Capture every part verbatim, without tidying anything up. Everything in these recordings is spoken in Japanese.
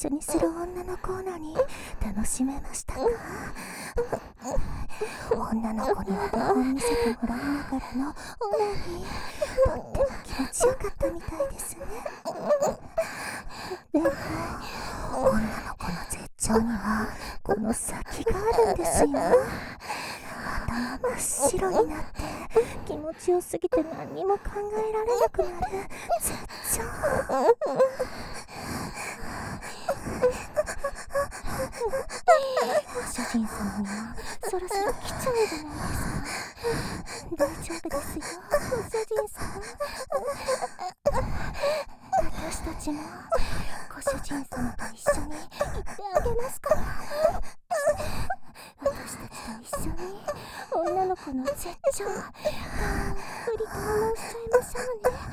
緒にする女のコーナーに楽しめましたか？女の子にお手本見せてもらいながらのオナニー、とっても気持ちよかったみたいですね。でも女の子の絶頂にはこの先があるんですよ。頭真っ白になって気持ちよすぎて何にも考えられなくなる絶頂。ご主人様にはそろそろ来ちゃうんじゃないですか？大丈夫ですよ、ご主人様。私たちもご主人様と一緒に行ってあげますから。私たちと一緒に女の子の絶頂たっぷり堪能しちゃいましょうね。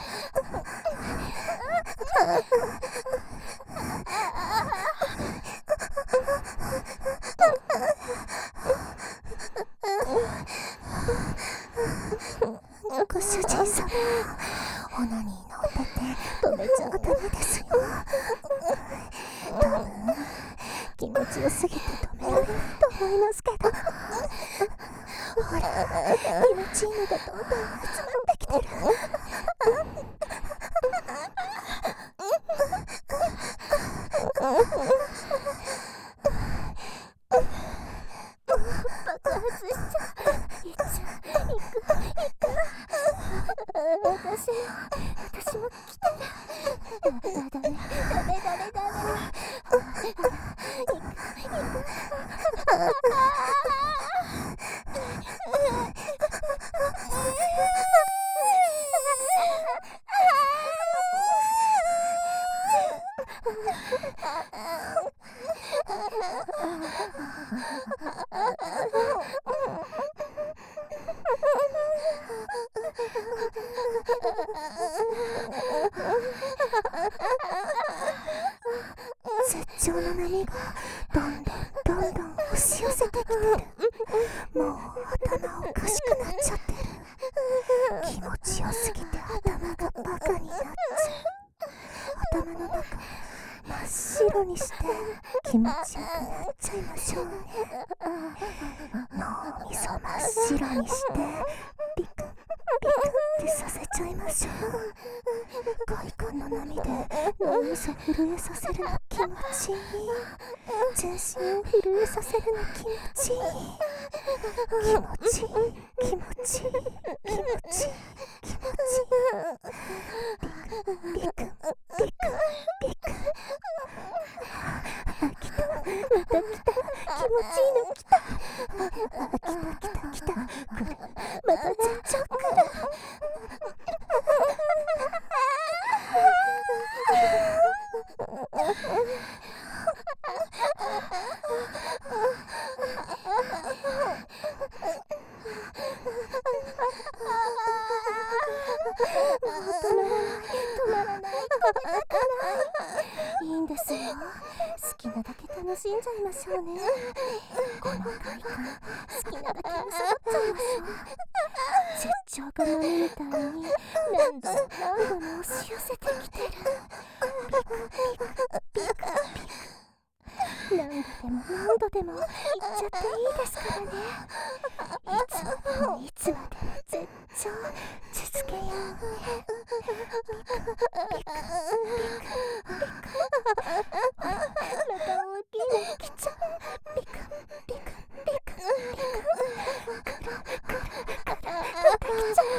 ご主人様、オナニーのお手手止めちゃダメですよ。多分気持ちよすぎて止められないと思いますけど。ほら、気持ちいいのがどんどん集まってきてる。爆発しちゃう。いっちゃう。いくいく。私も私も来てる。ダメダメダメダメダメ。いくいく。絶頂の波がどんどんどんどん押し寄せてきてる。もう頭おかしくなっちゃってる。気持ちよすぎて頭がバカになっちゃう。頭の中真っ白にして気持ちよくなっちゃいましょうね。脳みそ真っ白にしてビクビクってさせちゃいましょう。快感の波で脳みそ震えさせるの気持ちいい。全身を震えさせるの気持ちいい。気持ちいい気持ちいい気持ちいい気持ちいい。ビクビクビクビク。あ、来た、また来た。気持ちいいの来た。あ、来た来た来た。来る。また絶頂来る。止まらない止まらない、止めたくない。いいんですよ、好きなだけ楽しんじゃいましょうね。この快感好きなだけ味わっちゃいましょう。絶頂が波みたいに何度も何度も押し寄せてきてる。ビクビクビクビク。何度でも何度でも行っちゃっていいですからね。いつまでもいつまでも絶頂続けようね。ビクビクビクビク。また大きいの来ちゃう。ビクビクビクビク。くるくるくるまた来ちゃう。